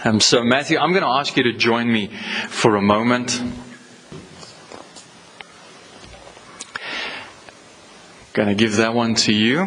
So Matthew, I'm going to ask you to join me for a moment. Going to give that one to you.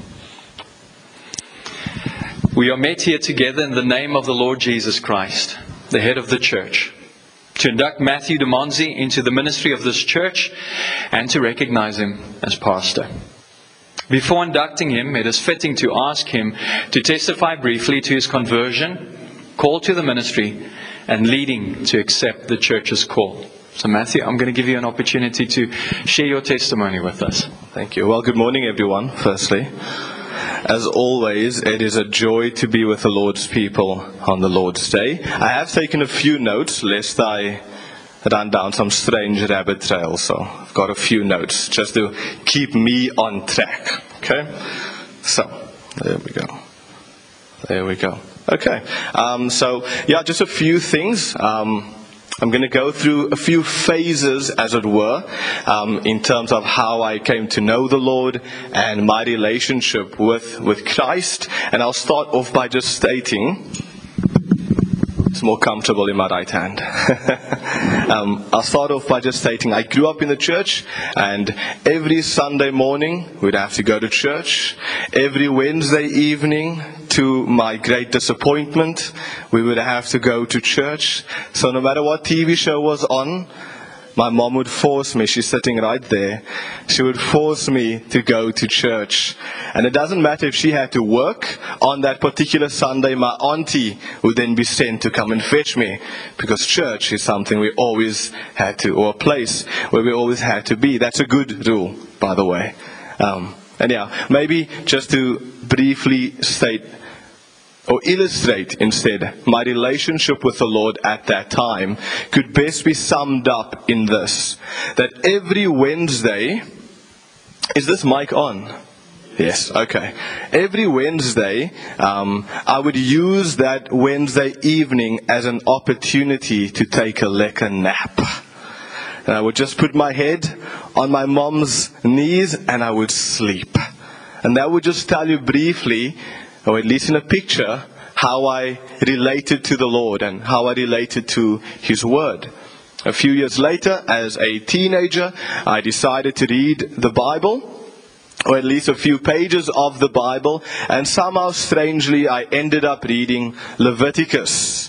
We are met here together in the name of the Lord Jesus Christ, the head of the church, to induct Matthew de Monzi into the ministry of this church and to recognize him as pastor. Before inducting him, it is fitting to ask him to testify briefly to his conversion, call to the ministry, and leading to accept the church's call. So Matthew, I'm going to give you an opportunity to share your testimony with us. Thank you. Well, good morning, everyone, firstly. As always, it is a joy to be with the Lord's people on the Lord's Day. I have taken a few notes, lest I run down some strange rabbit trails. So I've got a few notes, just to keep me on track. Okay? So, there we go. There we go. Okay, just a few things. I'm going to go through a few phases, as it were, in terms of how I came to know the Lord and my relationship with Christ. And I'll start off by just stating, it's more comfortable in my right hand. I'll start off by just stating I grew up in the church, and every Sunday morning we'd have to go to church. Every Wednesday evening, to my great disappointment, we would have to go to church. So no matter what TV show was on, my mom would force me, she's sitting right there, she would force me to go to church. And it doesn't matter if she had to work on that particular Sunday, my auntie would then be sent to come and fetch me. Because church is something we always had to, or a place where we always had to be. That's a good rule, by the way. Maybe just to briefly state, or illustrate instead, my relationship with the Lord at that time could best be summed up in this. That every Wednesday, is this mic on? Yes, okay. Every Wednesday, I would use that Wednesday evening as an opportunity to take a lekker nap. And I would just put my head on my mom's knees and I would sleep. And that would just tell you briefly, or at least in a picture, how I related to the Lord and how I related to His Word. A few years later, as a teenager, I decided to read the Bible, or at least a few pages of the Bible, and somehow, strangely, I ended up reading Leviticus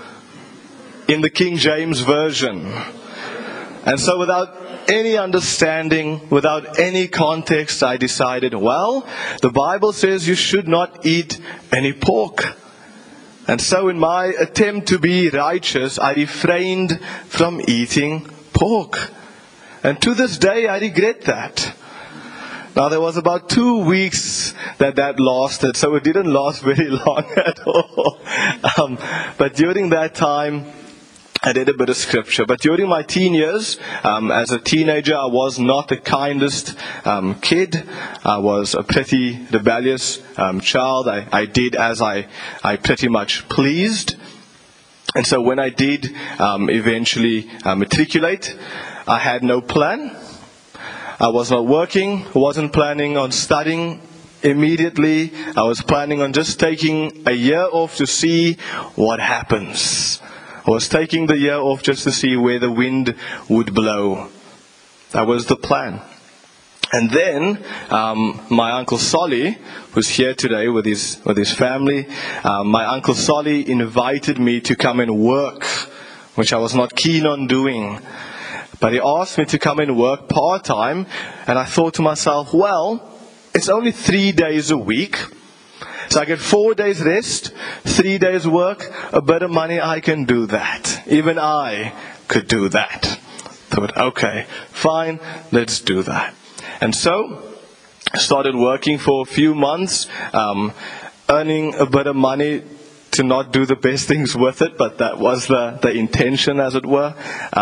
in the King James Version. And so without any understanding, without any context, I decided, well, the Bible says you should not eat any pork. And so in my attempt to be righteous, I refrained from eating pork. And to this day, I regret that. Now, there was about 2 weeks that lasted, so it didn't last very long at all. But during that time, I did a bit of scripture. But during my teen years, as a teenager, I was not the kindest kid. I was a pretty rebellious child. I did as I pretty much pleased. And so when I did eventually matriculate, I had no plan. I was not working, wasn't planning on studying immediately. I was planning on just taking a year off to see what happens. I was taking the year off just to see where the wind would blow. That was the plan. And then my Uncle Solly, who's here today with his family, my Uncle Solly invited me to come and work, which I was not keen on doing. But he asked me to come and work part-time, and I thought to myself, well, it's only 3 days a week. So I get 4 days rest, 3 days work, a bit of money, I can do that. Even I could do that. Thought, okay, fine, let's do that. And so I started working for a few months, earning a bit of money to not do the best things with it, but that was the intention, as it were.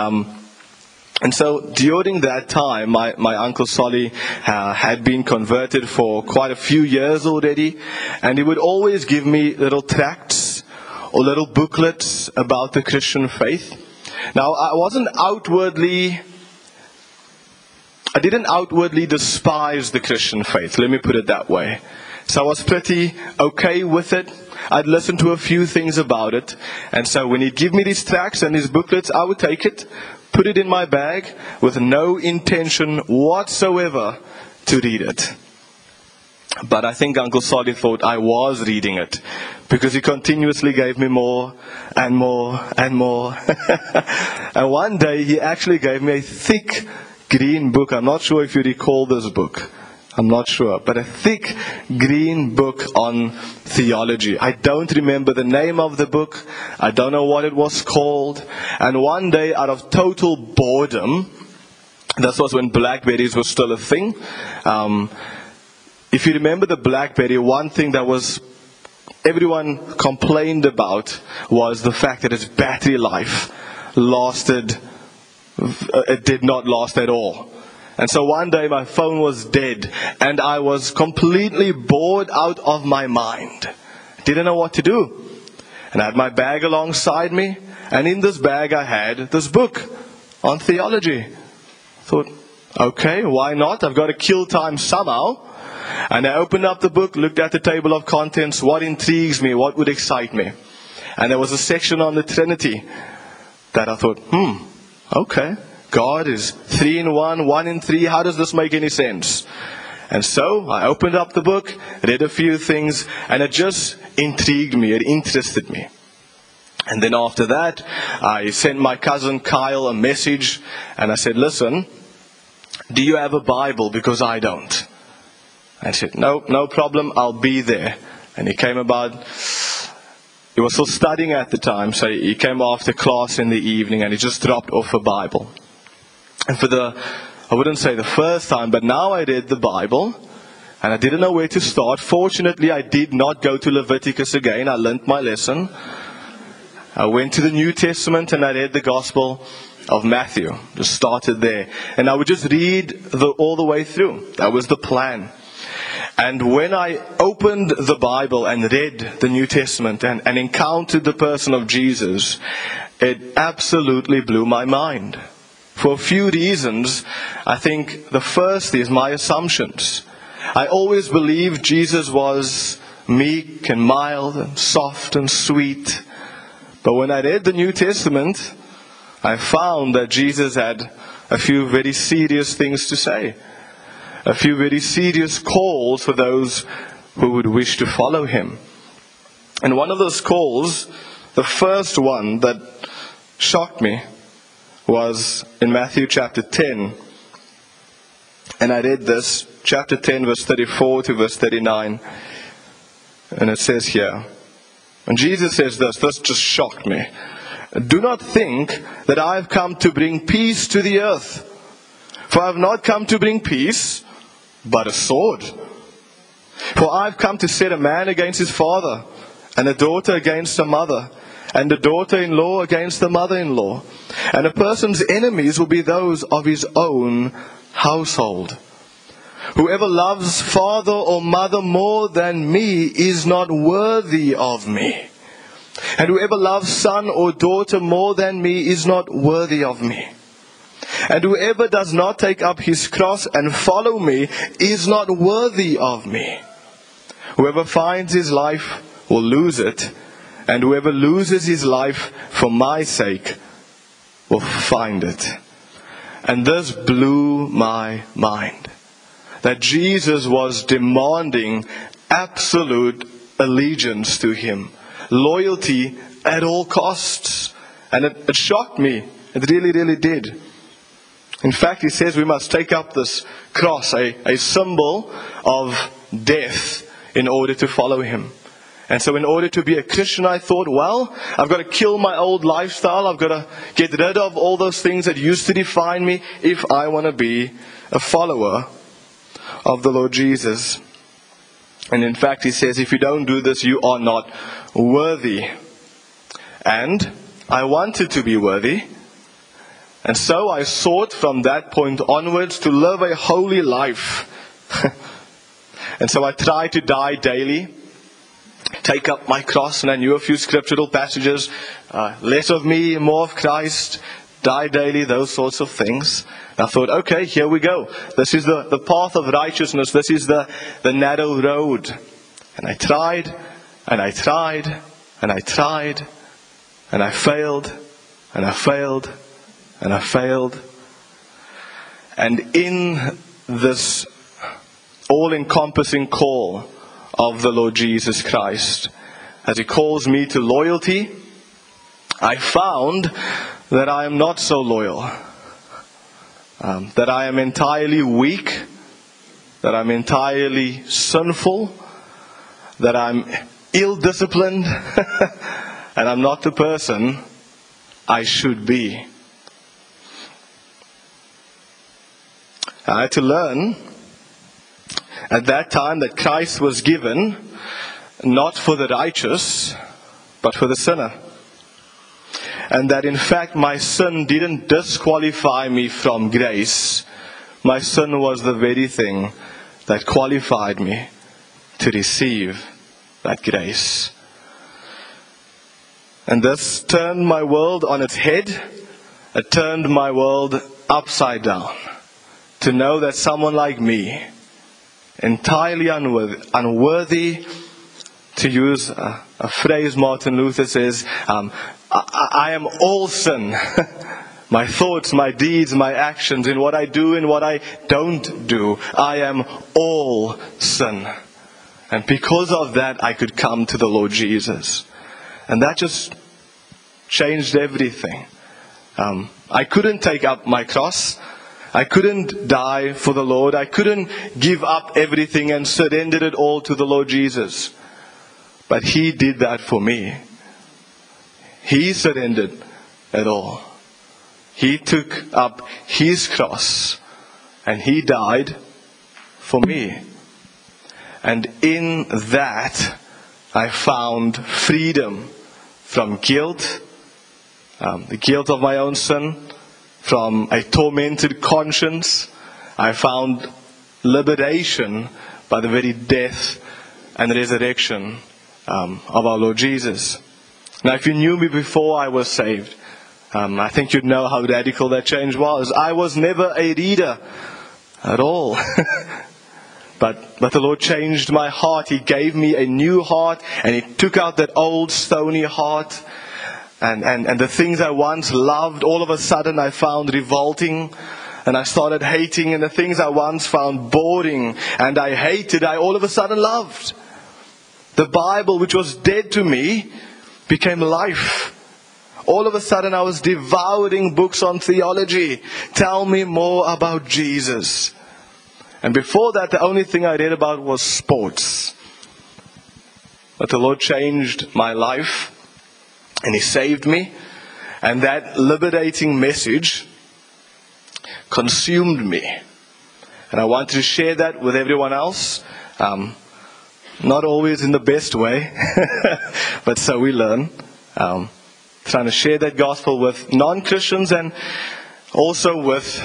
And so during that time, my Uncle Solly had been converted for quite a few years already. And he would always give me little tracts or little booklets about the Christian faith. Now, I didn't outwardly despise the Christian faith. Let me put it that way. So I was pretty okay with it. I'd listened to a few things about it. And so when he'd give me these tracts and these booklets, I would take it, put it in my bag with no intention whatsoever to read it. But I think Uncle Solly thought I was reading it, because he continuously gave me more and more and more. And one day he actually gave me a thick green book. I'm not sure if you recall this book. I'm not sure. But a thick green book on theology. I don't remember the name of the book. I don't know what it was called. And one day, out of total boredom, this was when Blackberries were still a thing. If you remember the Blackberry, one thing that was everyone complained about was the fact that its battery life it did not last at all. And so one day my phone was dead and I was completely bored out of my mind. Didn't know what to do. And I had my bag alongside me, and in this bag I had this book on theology. Thought, okay, why not? I've got to kill time somehow. And I opened up the book, looked at the table of contents, what intrigues me, what would excite me. And there was a section on the Trinity that I thought, okay, God is 3 in 1, 1 in 3, how does this make any sense? And so I opened up the book, read a few things, and it just intrigued me, it interested me. And then after that, I sent my cousin Kyle a message, and I said, listen, do you have a Bible? Because I don't. I said, no problem, I'll be there. And he came he was still studying at the time, so he came after class in the evening and he just dropped off a Bible. And I wouldn't say the first time, but now I read the Bible and I didn't know where to start. Fortunately, I did not go to Leviticus again. I learned my lesson. I went to the New Testament and I read the Gospel of Matthew. Just started there. And I would just read all the way through. That was the plan. And when I opened the Bible and read the New Testament and encountered the person of Jesus, it absolutely blew my mind. For a few reasons. I think the first is my assumptions. I always believed Jesus was meek and mild and soft and sweet. But when I read the New Testament, I found that Jesus had a few very serious things to say. A few very serious calls for those who would wish to follow him. And one of those calls, the first one that shocked me, was in Matthew chapter 10. And I read this, chapter 10, verse 34 to verse 39. And it says here, and Jesus says this just shocked me. Do not think that I have come to bring peace to the earth. For I have not come to bring peace, but a sword. For I have come to set a man against his father, and a daughter against her mother, and a daughter-in-law against the mother-in-law. And a person's enemies will be those of his own household. Whoever loves father or mother more than me is not worthy of me. And whoever loves son or daughter more than me is not worthy of me. And whoever does not take up his cross and follow me is not worthy of me. Whoever finds his life will lose it, and whoever loses his life for my sake will find it. And this blew my mind. That Jesus was demanding absolute allegiance to him. Loyalty at all costs. And it shocked me. It really, really did. In fact, he says we must take up this cross, a symbol of death, in order to follow him. And so in order to be a Christian, I thought, well, I've got to kill my old lifestyle. I've got to get rid of all those things that used to define me if I want to be a follower of the Lord Jesus. And in fact, he says, if you don't do this, you are not worthy. And I wanted to be worthy. And so I sought from that point onwards to live a holy life. And so I tried to die daily, take up my cross, and I knew a few scriptural passages, less of me, more of Christ, die daily, those sorts of things. And I thought, okay, here we go. This is the path of righteousness. This is the narrow road. And I tried, and I tried, and I tried, and I failed, and I failed, and I failed. And in this all-encompassing call of the Lord Jesus Christ, as He calls me to loyalty, I found that I am not so loyal. That I am entirely weak, that I'm entirely sinful, that I'm ill-disciplined, and I'm not the person I should be. I had to learn at that time that Christ was given not for the righteous, but for the sinner. And that in fact my sin didn't disqualify me from grace. My sin was the very thing that qualified me to receive that grace. And this turned my world on its head. It turned my world upside down. To know that someone like me, entirely unworthy, to use a phrase Martin Luther says, I am all sin. My thoughts, my deeds, my actions, in what I do and what I don't do. I am all sin. And because of that, I could come to the Lord Jesus. And that just changed everything. I couldn't take up my cross. I couldn't die for the Lord. I couldn't give up everything and surrender it all to the Lord Jesus. But He did that for me. He surrendered it all. He took up His cross and He died for me. And in that I found freedom from guilt, the guilt of my own sin, from a tormented conscience. I found liberation by the very death and resurrection of our Lord Jesus. Now, if you knew me before I was saved, I think you'd know how radical that change was. I was never a reader at all. But the Lord changed my heart. He gave me a new heart, and He took out that old stony heart. And the things I once loved, all of a sudden I found revolting. And I started hating. And the things I once found boring and I hated, I all of a sudden loved. The Bible, which was dead to me, became life. All of a sudden I was devouring books on theology. Tell me more about Jesus. And before that, the only thing I read about was sports. But the Lord changed my life. And He saved me. And that liberating message consumed me. And I wanted to share that with everyone else. Not always in the best way. But so we learn. Trying to share that gospel with non-Christians and also with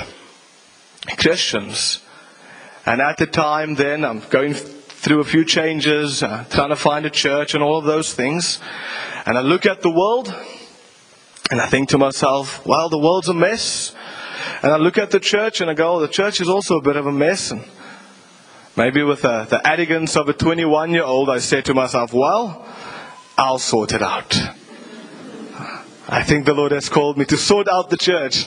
Christians. And at the time then, I'm going through a few changes, trying to find a church and all of those things. And I look at the world and I think to myself, well, the world's a mess. And I look at the church and I go, oh, the church is also a bit of a mess. And maybe with the arrogance of a 21-year-old, I said to myself, well, I'll sort it out. I think the Lord has called me to sort out the church.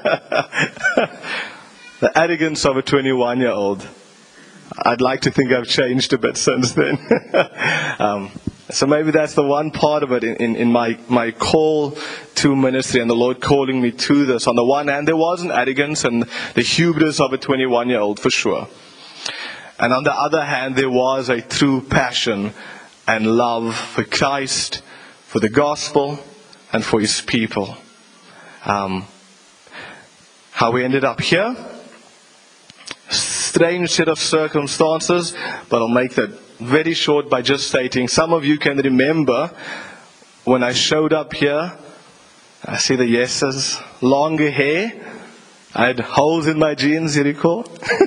The arrogance of a 21-year-old. I'd like to think I've changed a bit since then. So maybe that's the one part of it in my call to ministry and the Lord calling me to this. On the one hand, there was an arrogance and the hubris of a 21-year-old for sure. And on the other hand, there was a true passion and love for Christ, for the gospel, and for His people. How we ended up here? Strange set of circumstances, but I'll make that very short by just stating, some of you can remember when I showed up here. I see the yeses, longer hair. I had holes in my jeans, you recall?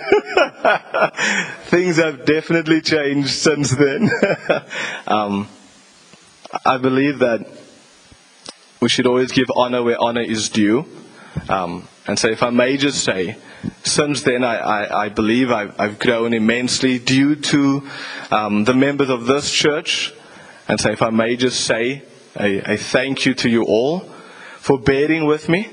Things have definitely changed since then. I believe that we should always give honor where honor is due. And so if I may just say, since then I believe I've grown immensely due to the members of this church. And so if I may just say a thank you to you all for bearing with me,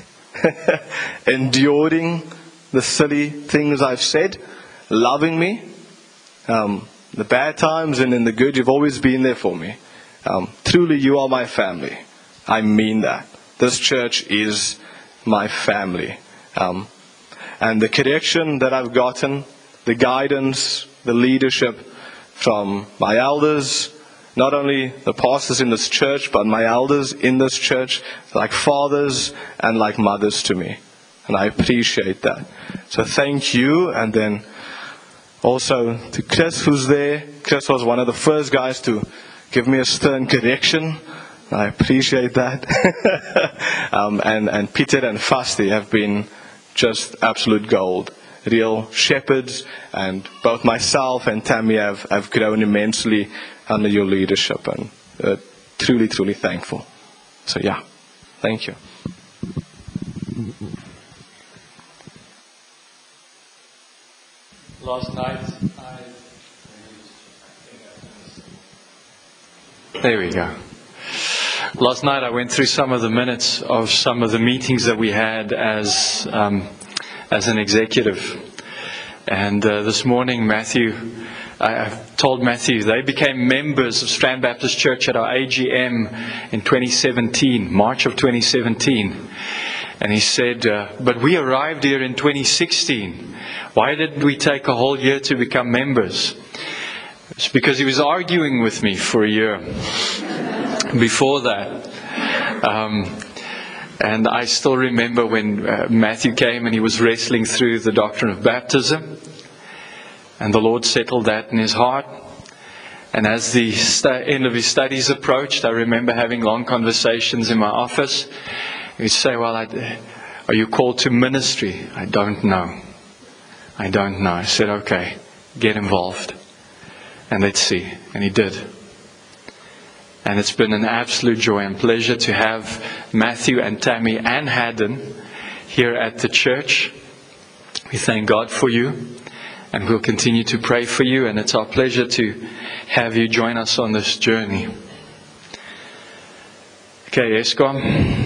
enduring the silly things I've said, loving me, the bad times and in the good. You've always been there for me. Truly, you are my family. I mean that. This church is my family. And the correction that I've gotten, the guidance, the leadership from my elders, not only the pastors in this church, but my elders in this church, like fathers and like mothers to me. And I appreciate that. So thank you. And then also to Chris, who's there. Chris was one of the first guys to give me a stern correction. I appreciate that. And Peter and Fasti have been just absolute gold. Real shepherds. And both myself and Tammy have grown immensely under your leadership. And truly, truly thankful. So yeah, thank you. Last night, there we go. Last night I went through some of the minutes of some of the meetings that we had as an executive. And this morning, I told Matthew, they became members of Strand Baptist Church at our AGM in 2017, March of 2017. And he said, but we arrived here in 2016. Why did we take a whole year to become members? It's because he was arguing with me for a year before that. And I still remember when Matthew came and he was wrestling through the doctrine of baptism. And the Lord settled that in his heart. And as the end of his studies approached, I remember having long conversations in my office. He'd say, well, are you called to ministry? I don't know. I said, okay, get involved. And let's see. And he did. And it's been an absolute joy and pleasure to have Matthew and Tammy and Haddon here at the church. We thank God for you. And we'll continue to pray for you. And it's our pleasure to have you join us on this journey. Okay, Eskom.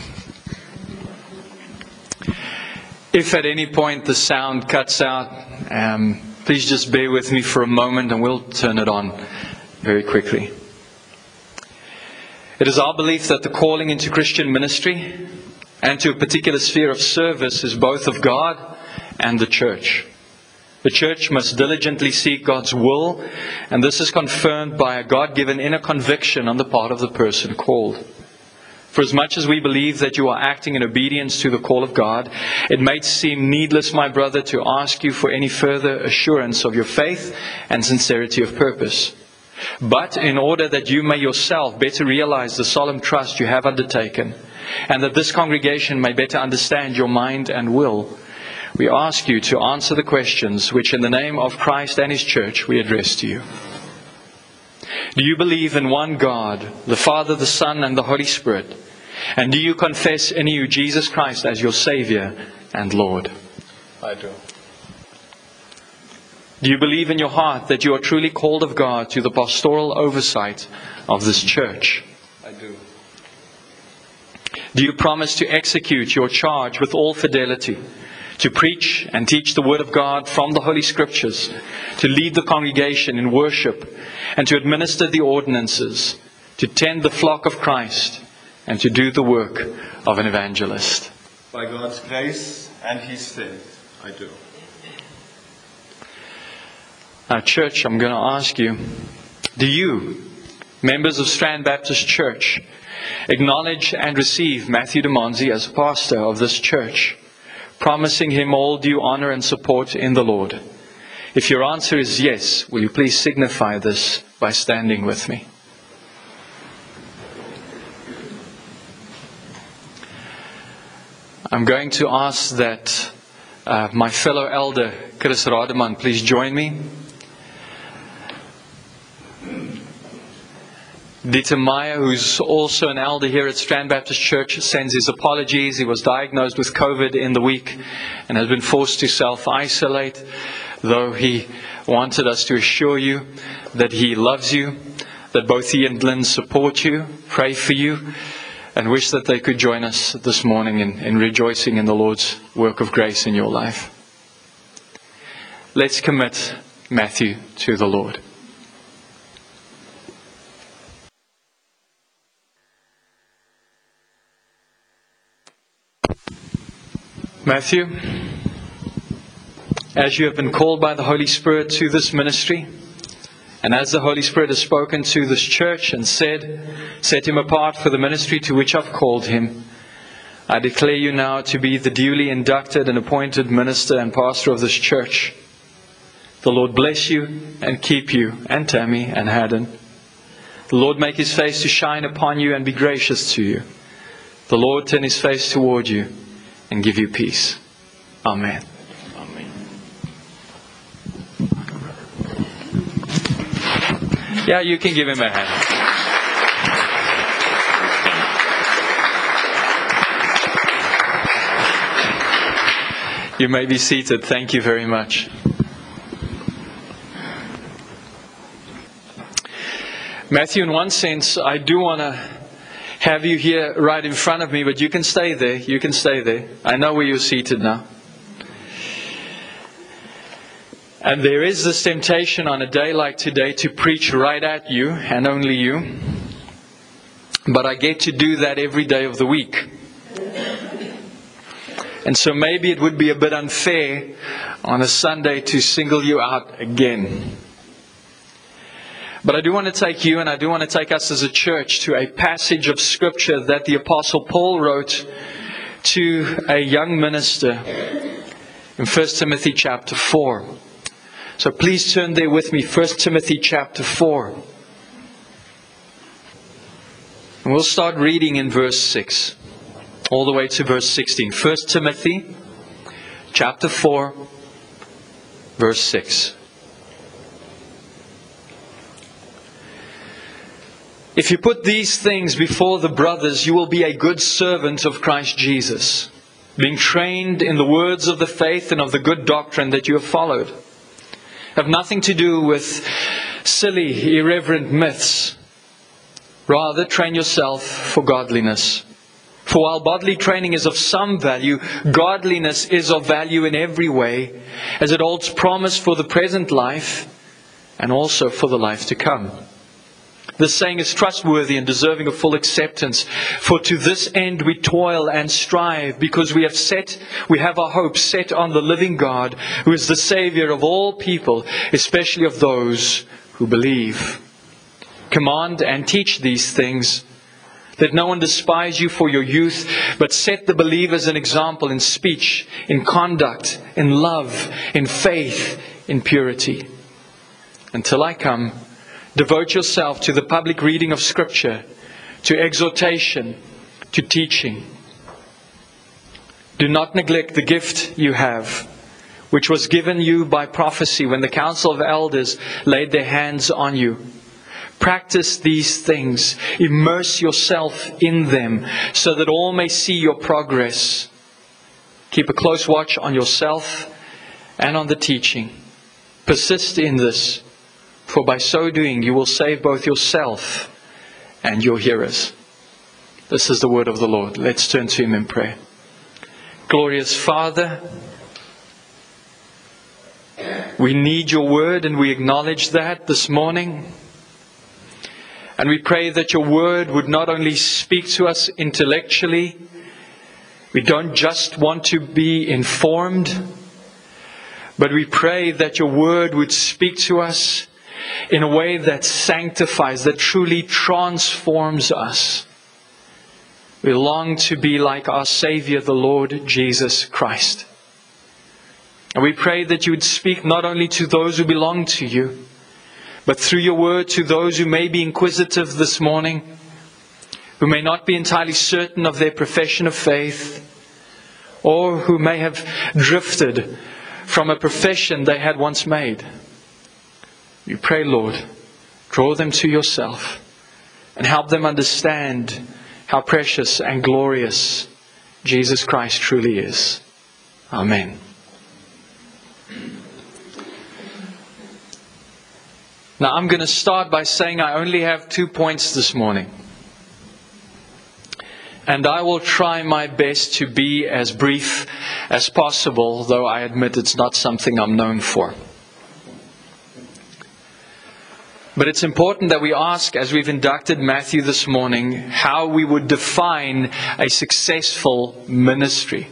If at any point the sound cuts out, please just bear with me for a moment and we'll turn it on very quickly. It is our belief that the calling into Christian ministry and to a particular sphere of service is both of God and the church. The church must diligently seek God's will, and this is confirmed by a God-given inner conviction on the part of the person called. For as much as we believe that you are acting in obedience to the call of God, it may seem needless, my brother, to ask you for any further assurance of your faith and sincerity of purpose. But in order that you may yourself better realize the solemn trust you have undertaken, and that this congregation may better understand your mind and will, we ask you to answer the questions which in the name of Christ and His church we address to you. Do you believe in one God, the Father, the Son, and the Holy Spirit? And do you confess in you Jesus Christ as your Savior and Lord? I do. Do you believe in your heart that you are truly called of God to the pastoral oversight of this church? I do. Do you promise to execute your charge with all fidelity, to preach and teach the Word of God from the Holy Scriptures, to lead the congregation in worship, and to administer the ordinances, to tend the flock of Christ, and to do the work of an evangelist? By God's grace and His strength, I do. Now, church, I'm going to ask you, do you, members of Strand Baptist Church, acknowledge and receive Matthew Dumonzi as pastor of this church, promising him all due honor and support in the Lord? If your answer is yes, will you please signify this by standing with me? I'm going to ask that my fellow elder, Chris Rademan, please join me. Dieter Meyer, who's also an elder here at Strand Baptist Church, sends his apologies. He was diagnosed with COVID in the week and has been forced to self-isolate, though he wanted us to assure you that he loves you, that both he and Lynn support you, pray for you, and wish that they could join us this morning in rejoicing in the Lord's work of grace in your life. Let's commit Matthew to the Lord. Matthew, as you have been called by the Holy Spirit to this ministry, and as the Holy Spirit has spoken to this church and said, set him apart for the ministry to which I've called him, I declare you now to be the duly inducted and appointed minister and pastor of this church. The Lord bless you and keep you, and Tammy and Haddon. The Lord make his face to shine upon you and be gracious to you. The Lord turn his face toward you and give you peace. Amen. Amen. Yeah, you can give him a hand. You may be seated. Thank you very much. Matthew, in one sense, I do want to have you here right in front of me, but you can stay there. You can stay there. I know where you're seated now. And there is this temptation on a day like today to preach right at you and only you. But I get to do that every day of the week. And so maybe it would be a bit unfair on a Sunday to single you out again. But I do want to take you, and I do want to take us as a church, to a passage of Scripture that the Apostle Paul wrote to a young minister in 1 Timothy chapter 4. So please turn there with me, 1 Timothy chapter 4. And we'll start reading in verse 6, all the way to verse 16. 1 Timothy chapter 4, verse 6. If you put these things before the brothers, you will be a good servant of Christ Jesus, being trained in the words of the faith and of the good doctrine that you have followed. Have nothing to do with silly, irreverent myths. Rather, train yourself for godliness. For while bodily training is of some value, godliness is of value in every way, as it holds promise for the present life and also for the life to come. This saying is trustworthy and deserving of full acceptance. For to this end we toil and strive, because we have our hope set on the living God, who is the Savior of all people, especially of those who believe. Command and teach these things. Let no one despise you for your youth, but set the believers an example in speech, in conduct, in love, in faith, in purity. Until I come, devote yourself to the public reading of Scripture, to exhortation, to teaching. Do not neglect the gift you have, which was given you by prophecy when the council of elders laid their hands on you. Practice these things. Immerse yourself in them, so that all may see your progress. Keep a close watch on yourself and on the teaching. Persist in this, for by so doing you will save both yourself and your hearers. This is the word of the Lord. Let's turn to Him in prayer. Glorious Father, we need your word, and we acknowledge that this morning. And we pray that your word would not only speak to us intellectually. We don't just want to be informed, but we pray that your word would speak to us in a way that sanctifies, that truly transforms us. We long to be like our Savior, the Lord Jesus Christ. And we pray that you would speak not only to those who belong to you, but through your word to those who may be inquisitive this morning, who may not be entirely certain of their profession of faith, or who may have drifted from a profession they had once made. We pray, Lord, draw them to yourself and help them understand how precious and glorious Jesus Christ truly is. Amen. Now I'm going to start by saying I only have 2 points this morning. And I will try my best to be as brief as possible, though I admit it's not something I'm known for. But it's important that we ask, as we've inducted Matthew this morning, how we would define a successful ministry.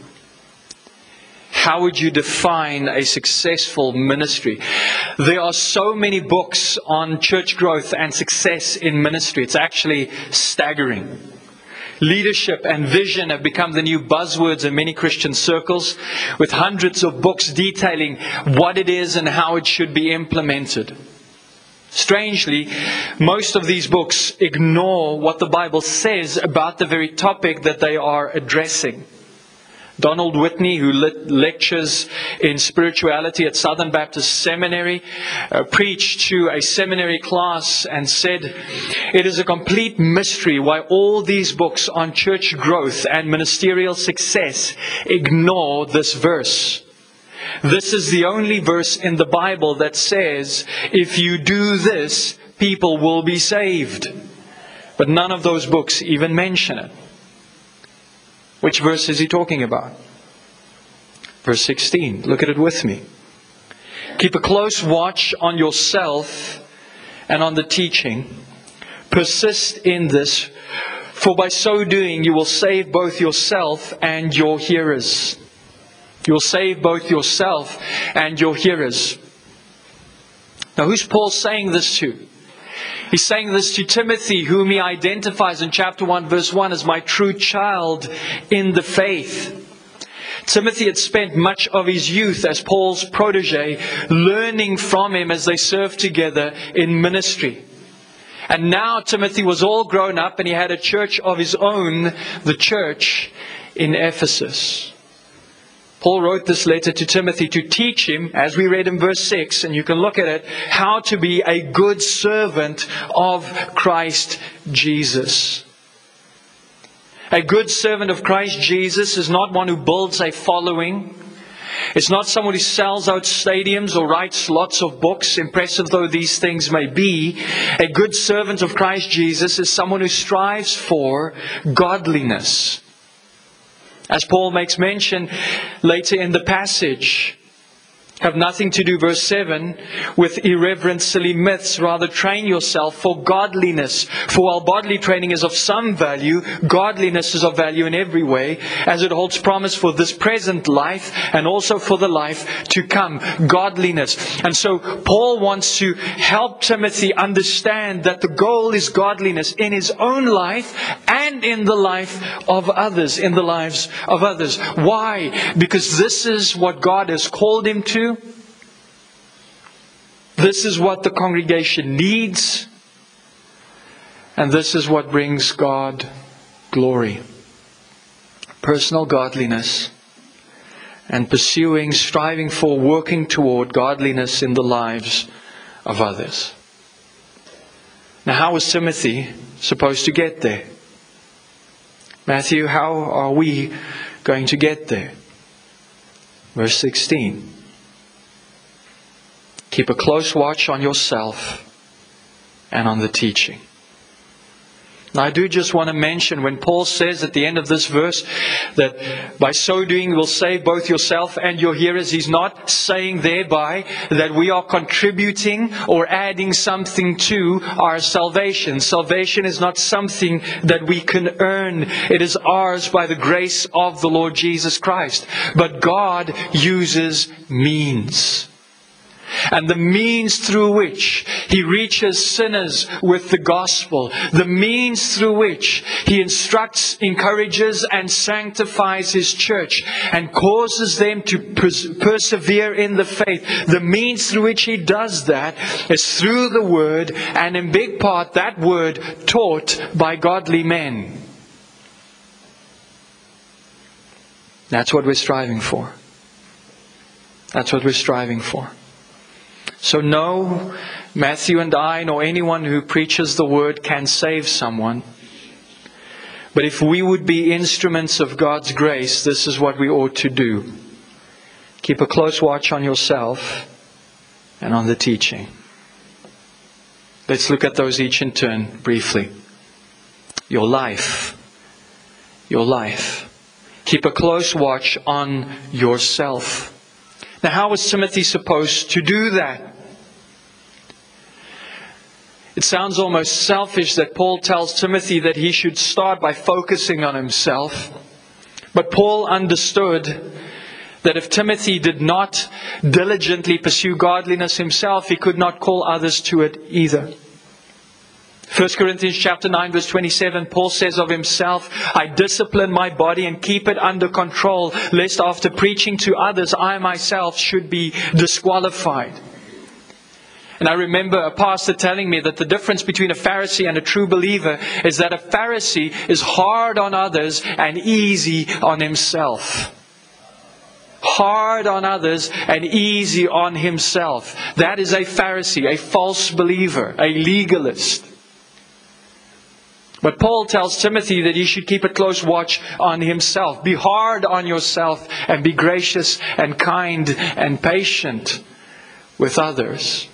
How would you define a successful ministry? There are so many books on church growth and success in ministry. It's actually staggering. Leadership and vision have become the new buzzwords in many Christian circles, with hundreds of books detailing what it is and how it should be implemented. Strangely, most of these books ignore what the Bible says about the very topic that they are addressing. Donald Whitney, who lectures in spirituality at Southern Baptist Seminary, preached to a seminary class and said, "It is a complete mystery why all these books on church growth and ministerial success ignore this verse. This is the only verse in the Bible that says, if you do this, people will be saved." But none of those books even mention it. Which verse is he talking about? Verse 16. Look at it with me. "Keep a close watch on yourself and on the teaching. Persist in this, for by so doing you will save both yourself and your hearers." You will save both yourself and your hearers. Now, who's Paul saying this to? He's saying this to Timothy, whom he identifies in chapter 1, verse 1 as my true child in the faith. Timothy had spent much of his youth as Paul's protege, learning from him as they served together in ministry. And now Timothy was all grown up and he had a church of his own, the church in Ephesus. Paul wrote this letter to Timothy to teach him, as we read in verse 6, and you can look at it, how to be a good servant of Christ Jesus. A good servant of Christ Jesus is not one who builds a following. It's not someone who sells out stadiums or writes lots of books, impressive though these things may be. A good servant of Christ Jesus is someone who strives for godliness. As Paul makes mention later in the passage, have nothing to do, verse 7, with irreverent, silly myths. Rather, train yourself for godliness. For while bodily training is of some value, godliness is of value in every way, as it holds promise for this present life and also for the life to come. Godliness. And so Paul wants to help Timothy understand that the goal is godliness in his own life and in the life of others, in the lives of others. Why? Because this is what God has called him to. This is what the congregation needs. And this is what brings God glory. Personal godliness and pursuing, striving for, working toward godliness in the lives of others. Now, how was Timothy supposed to get there? Matthew, how are we going to get there? Verse 16. Keep a close watch on yourself and on the teaching. Now, I do just want to mention when Paul says at the end of this verse that by so doing you will save both yourself and your hearers, he's not saying thereby that we are contributing or adding something to our salvation. Salvation is not something that we can earn. It is ours by the grace of the Lord Jesus Christ. But God uses means. And the means through which He reaches sinners with the gospel, the means through which He instructs, encourages and sanctifies His church and causes them to persevere in the faith, the means through which He does that is through the Word, and in big part that Word taught by godly men. That's what we're striving for. That's what we're striving for. So know Matthew and I, nor anyone who preaches the word can save someone. But if we would be instruments of God's grace, this is what we ought to do. Keep a close watch on yourself and on the teaching. Let's look at those each in turn briefly. Your life. Your life. Keep a close watch on yourself. Now, how was Timothy supposed to do that? It sounds almost selfish that Paul tells Timothy that he should start by focusing on himself. But Paul understood that if Timothy did not diligently pursue godliness himself, he could not call others to it either. 1 Corinthians chapter 9 verse 27, Paul says of himself, I discipline my body and keep it under control, lest after preaching to others, I myself should be disqualified. And I remember a pastor telling me that the difference between a Pharisee and a true believer is that a Pharisee is hard on others and easy on himself. Hard on others and easy on himself. That is a Pharisee, a false believer, a legalist. But Paul tells Timothy that he should keep a close watch on himself. Be hard on yourself and be gracious and kind and patient with others.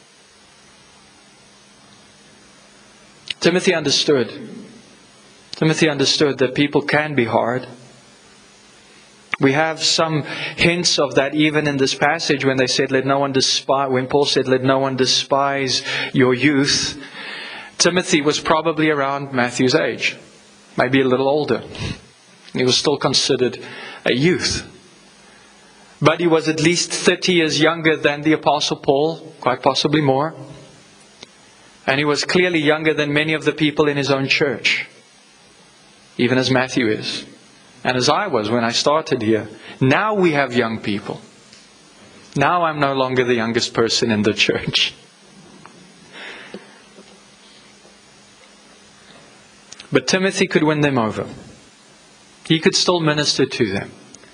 Timothy understood. Timothy understood that people can be hard. We have some hints of that even in this passage when they said, "Let no one despise." When Paul said, "Let no one despise your youth," Timothy was probably around Matthew's age, maybe a little older. He was still considered a youth, but he was at least 30 years younger than the Apostle Paul, quite possibly more. And he was clearly younger than many of the people in his own church, even as Matthew is. And as I was when I started here. Now we have young people. Now I'm no longer the youngest person in the church. But Timothy could win them over. He could still minister to them.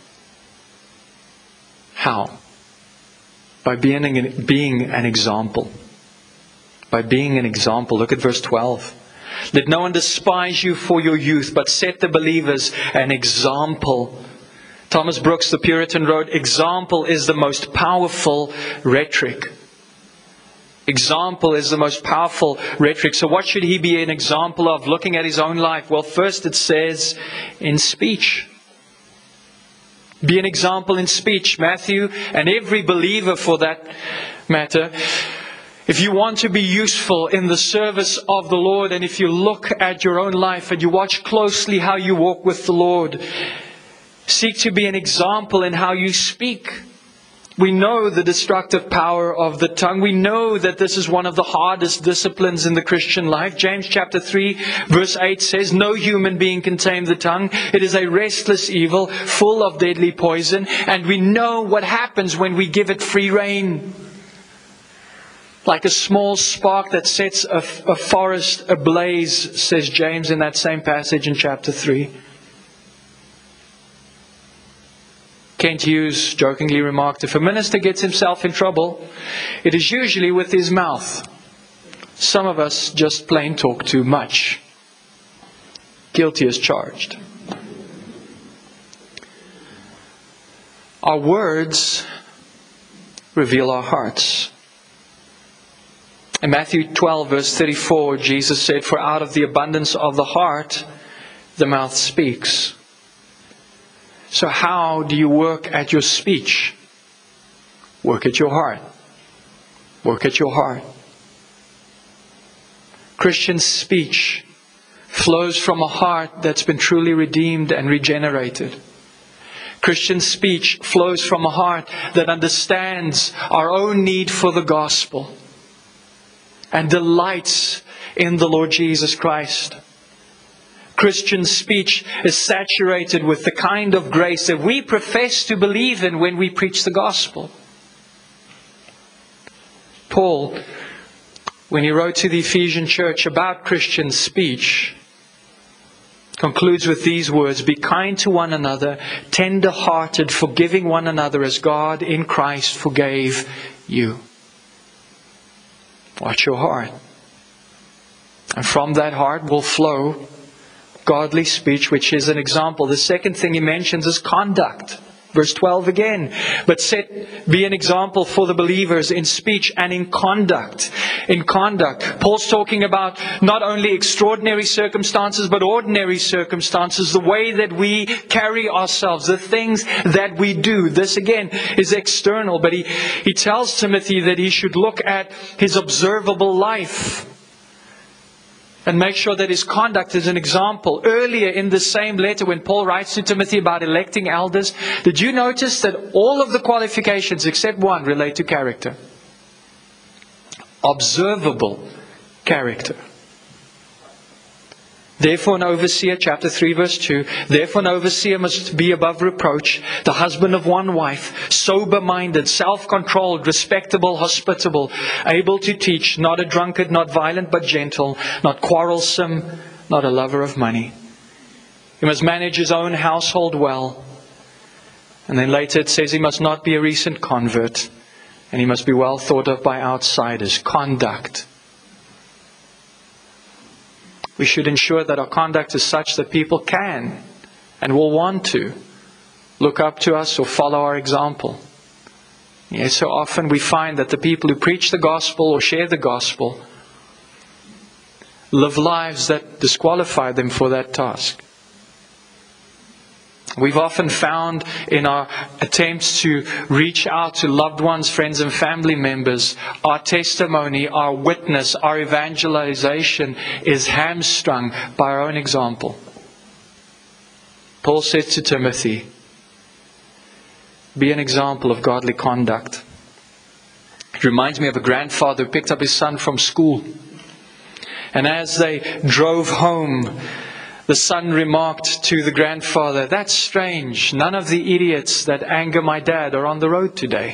How? By being an example. By being an example. Look at verse 12. Let no one despise you for your youth, but set the believers an example. Thomas Brooks, the Puritan, wrote, example is the most powerful rhetoric. Example is the most powerful rhetoric. So what should he be an example of? Looking at his own life. Well, first it says in speech. Be an example in speech. Matthew, and every believer for that matter, if you want to be useful in the service of the Lord, and if you look at your own life and you watch closely how you walk with the Lord, seek to be an example in how you speak. We know the destructive power of the tongue. We know that this is one of the hardest disciplines in the Christian life. James chapter 3 verse 8 says, no human being can tame the tongue. It is a restless evil, full of deadly poison. And we know what happens when we give it free rein. Like a small spark that sets a forest ablaze, says James in that same passage in chapter 3. Kent Hughes jokingly remarked, if a minister gets himself in trouble, it is usually with his mouth. Some of us just plain talk too much. Guilty as charged. Our words reveal our hearts. In Matthew 12 verse 34, Jesus said, for out of the abundance of the heart, the mouth speaks. So how do you work at your speech? Work at your heart. Work at your heart. Christian speech flows from a heart that's been truly redeemed and regenerated. Christian speech flows from a heart that understands our own need for the gospel and delights in the Lord Jesus Christ. Christian speech is saturated with the kind of grace that we profess to believe in when we preach the gospel. Paul, when he wrote to the Ephesian church about Christian speech, concludes with these words, be kind to one another, tender-hearted, forgiving one another as God in Christ forgave you. Watch your heart. And from that heart will flow godly speech, which is an example. The second thing he mentions is conduct. Verse 12 again. But be an example for the believers in speech and in conduct. In conduct. Paul's talking about not only extraordinary circumstances, but ordinary circumstances. The way that we carry ourselves. The things that we do. This again is external. But he tells Timothy that he should look at his observable life. And make sure that his conduct is an example. Earlier in the same letter, when Paul writes to Timothy about electing elders, did you notice that all of the qualifications except one relate to character? Observable character. Therefore an overseer, chapter 3 verse 2, therefore an overseer must be above reproach, the husband of one wife, sober-minded, self-controlled, respectable, hospitable, able to teach, not a drunkard, not violent but gentle, not quarrelsome, not a lover of money. He must manage his own household well. And then later it says he must not be a recent convert, and he must be well thought of by outsiders. Conduct. We should ensure that our conduct is such that people can and will want to look up to us or follow our example. Yes, so often we find that the people who preach the gospel or share the gospel live lives that disqualify them for that task. We've often found in our attempts to reach out to loved ones, friends and family members, our testimony, our witness, our evangelization is hamstrung by our own example. Paul said to Timothy, be an example of godly conduct. It reminds me of a grandfather who picked up his son from school. And as they drove home, the son remarked to the grandfather, that's strange. None of the idiots that anger my dad are on the road today.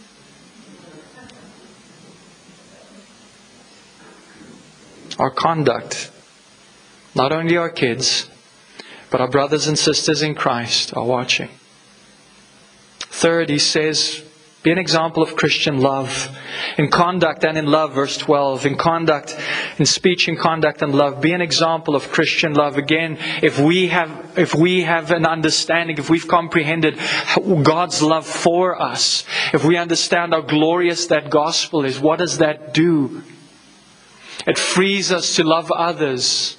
Our conduct, not only our kids, but our brothers and sisters in Christ are watching. Third, he says, be an example of Christian love. In conduct and in love, verse 12. In conduct, in speech, in conduct and love. Be an example of Christian love. Again, if we have an understanding, if we've comprehended God's love for us, if we understand how glorious that gospel is, what does that do? It frees us to love others.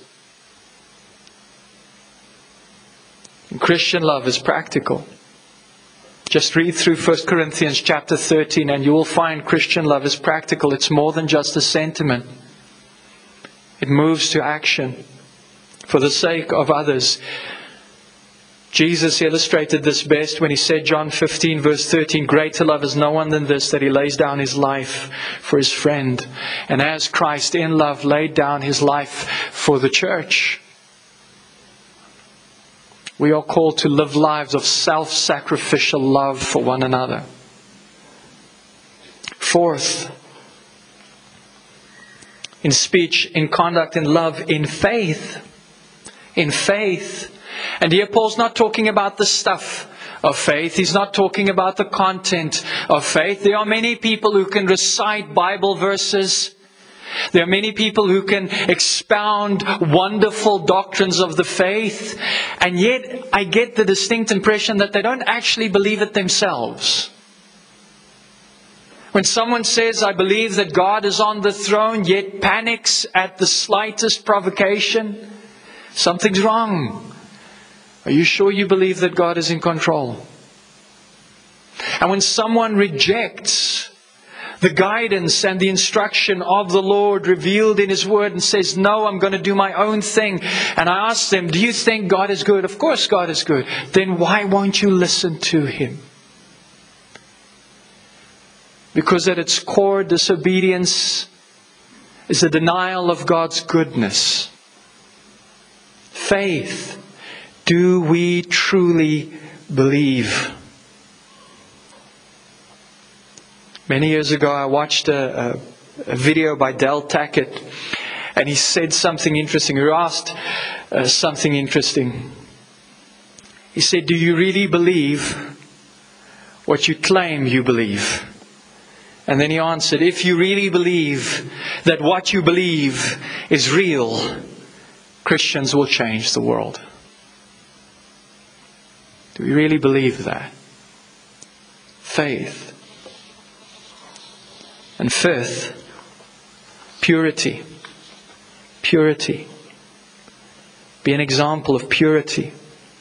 And Christian love is practical. Just read through 1 Corinthians chapter 13 and you will find Christian love is practical. It's more than just a sentiment. It moves to action for the sake of others. Jesus illustrated this best when he said, John 15 verse 13, greater love is no one than this, that he lays down his life for his friend. And as Christ in love laid down his life for the church, we are called to live lives of self-sacrificial love for one another. Fourth, in speech, in conduct, in love, in faith. In faith. And here Paul's not talking about the stuff of faith. He's not talking about the content of faith. There are many people who can recite Bible verses. There are many people who can expound wonderful doctrines of the faith, and yet I get the distinct impression that they don't actually believe it themselves. When someone says, I believe that God is on the throne, yet panics at the slightest provocation, something's wrong. Are you sure you believe that God is in control? And when someone rejects the guidance and the instruction of the Lord revealed in His Word and says, no, I'm going to do my own thing. And I ask them, do you think God is good? Of course God is good. Then why won't you listen to Him? Because at its core, disobedience is a denial of God's goodness. Faith. Do we truly believe? Many years ago, I watched a video by Del Tackett, and he said something interesting. He asked something interesting. He said, do you really believe what you claim you believe? And then he answered, if you really believe that what you believe is real, Christians will change the world. Do we really believe that? Faith. And fifth, purity. Purity. Be an example of purity.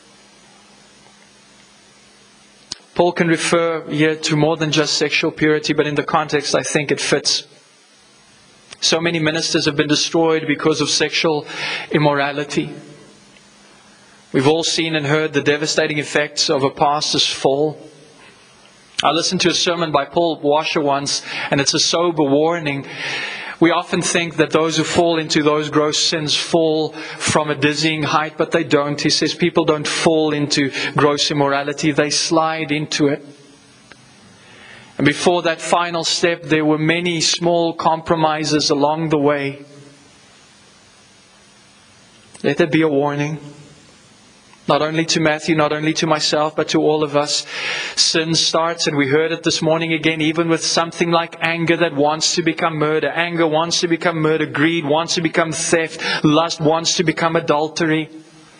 Paul can refer here to more than just sexual purity, but in the context I think it fits. So many ministers have been destroyed because of sexual immorality. We've all seen and heard the devastating effects of a pastor's fall. I listened to a sermon by Paul Washer once, and it's a sober warning. We often think that those who fall into those gross sins fall from a dizzying height, but they don't. He says people don't fall into gross immorality, they slide into it. And before that final step, there were many small compromises along the way. Let there be a warning. Not only to Matthew, not only to myself, but to all of us. Sin starts, and we heard it this morning again, even with something like anger that wants to become murder. Anger wants to become murder. Greed wants to become theft. Lust wants to become adultery.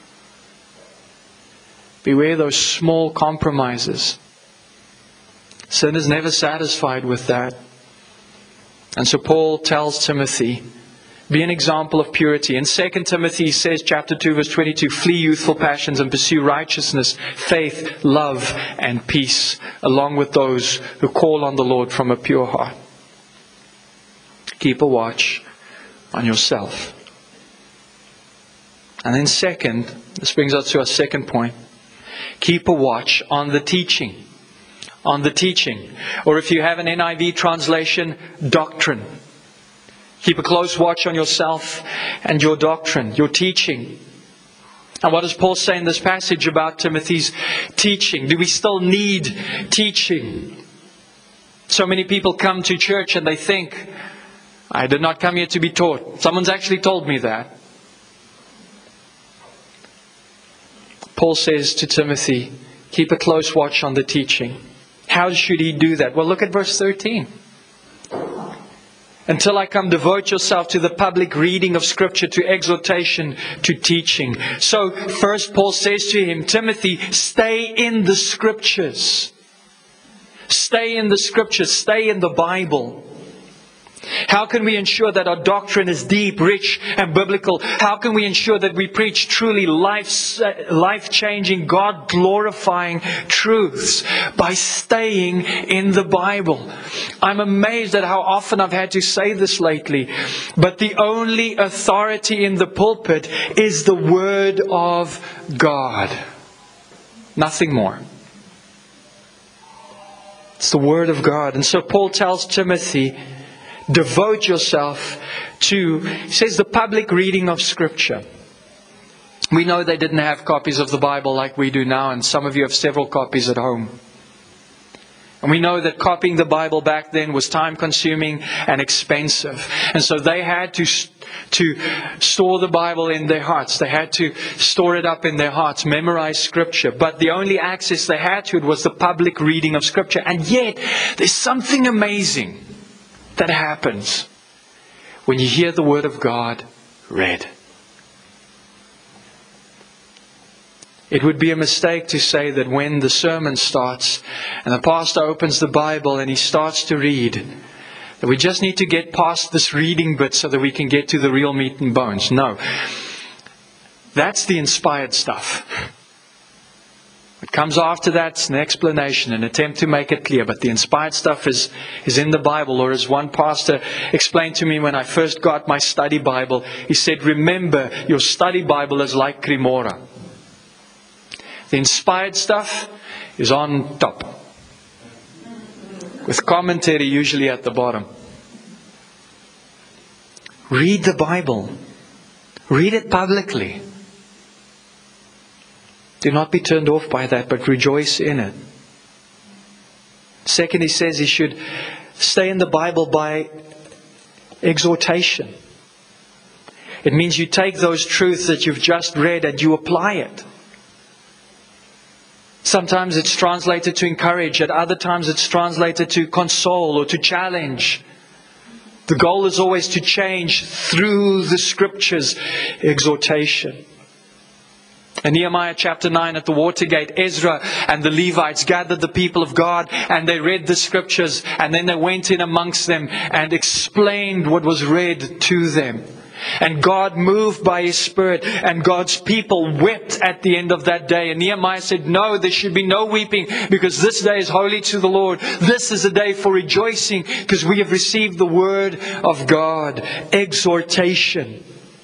Beware those small compromises. Sin is never satisfied with that. And so Paul tells Timothy, be an example of purity. In 2 Timothy, he says, chapter 2, verse 22, flee youthful passions and pursue righteousness, faith, love, and peace, along with those who call on the Lord from a pure heart. Keep a watch on yourself. And then second, this brings us to our second point, keep a watch on the teaching. On the teaching. Or if you have an NIV translation, doctrine. Keep a close watch on yourself and your doctrine, your teaching. And what does Paul say in this passage about Timothy's teaching? Do we still need teaching? So many people come to church and they think, I did not come here to be taught. Someone's actually told me that. Paul says to Timothy, keep a close watch on the teaching. How should he do that? Well, look at verse 13. Until I come, devote yourself to the public reading of Scripture, to exhortation, to teaching. So, first Paul says to him, Timothy, stay in the Scriptures. Stay in the Scriptures. Stay in the Bible. How can we ensure that our doctrine is deep, rich, and biblical? How can we ensure that we preach truly life-changing, God-glorifying truths? By staying in the Bible. I'm amazed at how often I've had to say this lately, but the only authority in the pulpit is the Word of God. Nothing more. It's the Word of God. And so Paul tells Timothy, devote yourself to, he says, the public reading of Scripture. We know they didn't have copies of the Bible like we do now, and some of you have several copies at home. And we know that copying the Bible back then was time-consuming and expensive. And so they had to store the Bible in their hearts. They had to store it up in their hearts, memorize Scripture. But the only access they had to it was the public reading of Scripture. And yet, there's something amazing that happens when you hear the Word of God read. It would be a mistake to say that when the sermon starts and the pastor opens the Bible and he starts to read, that we just need to get past this reading bit so that we can get to the real meat and bones. No. That's the inspired stuff. What comes after that is an explanation, an attempt to make it clear. But the inspired stuff is in the Bible. Or as one pastor explained to me when I first got my study Bible, he said, remember, your study Bible is like Cremora. The inspired stuff is on top, with commentary usually at the bottom. Read the Bible. Read it publicly. Do not be turned off by that, but rejoice in it. Second, he says he should stay in the Bible by exhortation. It means you take those truths that you've just read and you apply it. Sometimes it's translated to encourage. At other times it's translated to console or to challenge. The goal is always to change through the Scriptures. Exhortation. In Nehemiah chapter 9 at the Watergate, Ezra and the Levites gathered the people of God and they read the Scriptures, and then they went in amongst them and explained what was read to them. And God moved by His Spirit, and God's people wept at the end of that day. And Nehemiah said, no, there should be no weeping, because this day is holy to the Lord. This is a day for rejoicing, because we have received the Word of God. Exhortation.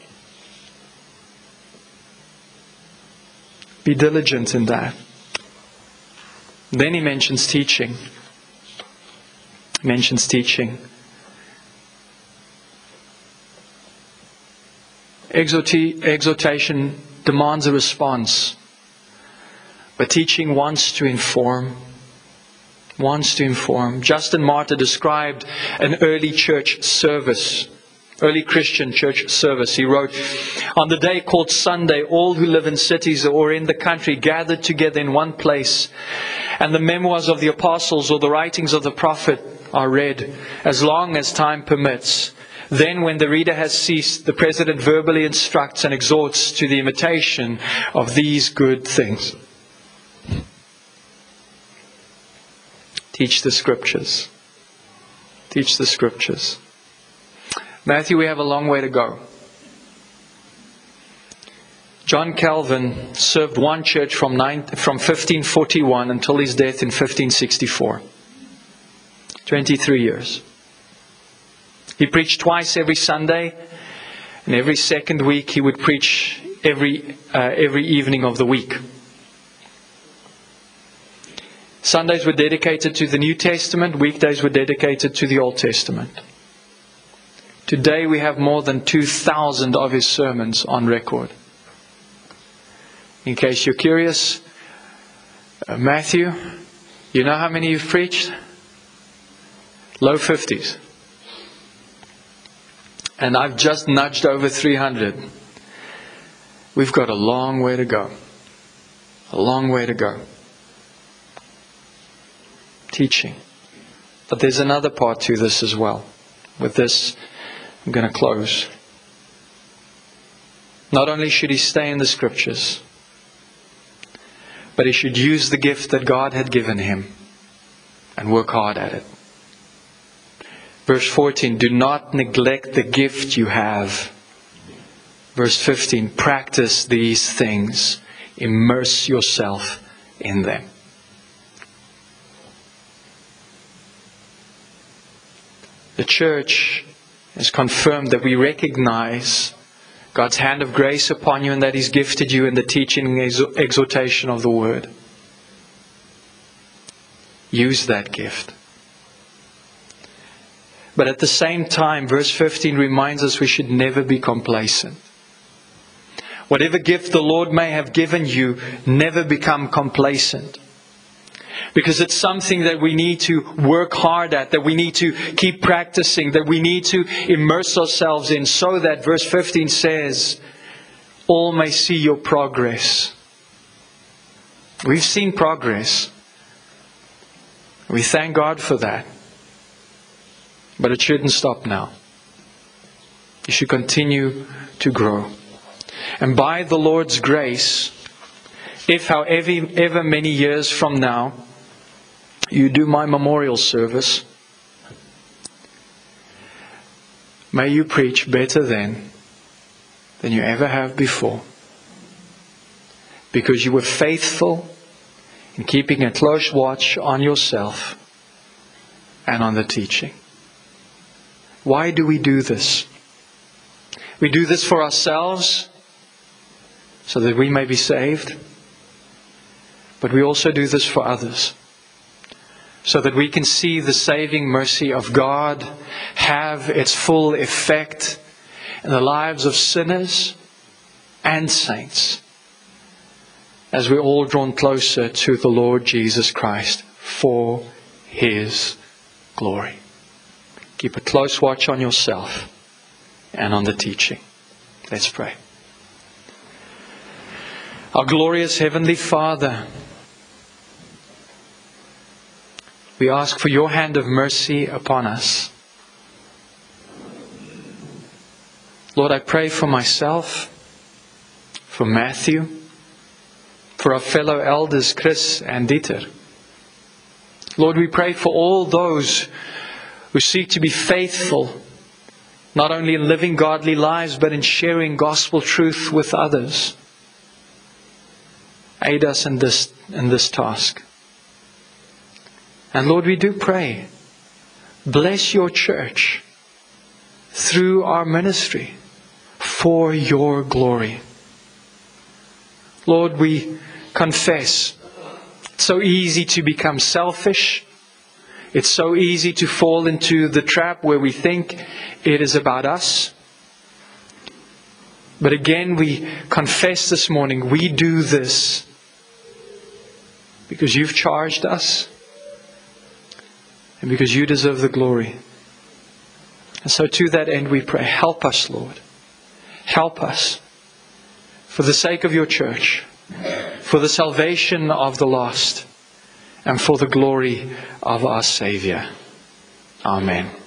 Be diligent in that. Then he mentions teaching. He mentions teaching. Exhortation demands a response. But teaching wants to inform. Justin Martyr described an early church service. Early Christian church service. He wrote, on the day called Sunday, all who live in cities or in the country gathered together in one place, and the memoirs of the apostles or the writings of the prophet are read, as long as time permits. Then, when the reader has ceased, the president verbally instructs and exhorts to the imitation of these good things. Teach the Scriptures. Teach the Scriptures. Matthew, we have a long way to go. John Calvin served one church from 1541 until his death in 1564. 23 years. He preached twice every Sunday, and every second week he would preach every evening of the week. Sundays were dedicated to the New Testament, weekdays were dedicated to the Old Testament. Today we have more than 2,000 of his sermons on record. In case you're curious, Matthew, you know how many you've preached? Low 50s. And I've just nudged over 300. We've got a long way to go. A long way to go. Teaching. But there's another part to this as well. With this, I'm going to close. Not only should he stay in the Scriptures, but he should use the gift that God had given him and work hard at it. Verse 14, do not neglect the gift you have. Verse 15, practice these things. Immerse yourself in them. The church has confirmed that we recognize God's hand of grace upon you and that He's gifted you in the teaching and exhortation of the Word. Use that gift. But at the same time, verse 15 reminds us we should never be complacent. Whatever gift the Lord may have given you, never become complacent. Because it's something that we need to work hard at, that we need to keep practicing, that we need to immerse ourselves in, so that, verse 15 says, all may see your progress. We've seen progress. We thank God for that. But it shouldn't stop now. You should continue to grow. And by the Lord's grace, if however many years from now you do my memorial service, may you preach better then than you ever have before. Because you were faithful in keeping a close watch on yourself and on the teaching. Why do we do this? We do this for ourselves, so that we may be saved. But we also do this for others, so that we can see the saving mercy of God have its full effect in the lives of sinners and saints, as we're all drawn closer to the Lord Jesus Christ for His glory. Keep a close watch on yourself and on the teaching. Let's pray. Our glorious Heavenly Father, We ask for your hand of mercy upon us. Lord, I pray for myself, for Matthew, for our fellow elders, Chris and Dieter. Lord, we pray for all those who seek to be faithful, not only in living godly lives, but in sharing gospel truth with others. Aid us in this task. And Lord, we do pray, bless your church through our ministry for your glory. Lord, we confess it's so easy to become selfish. It's so easy to fall into the trap where we think it is about us. But again, we confess this morning, we do this because you've charged us and because you deserve the glory. And so to that end we pray, help us, Lord. Help us for the sake of your church, for the salvation of the lost, and for the glory of our Savior. Amen.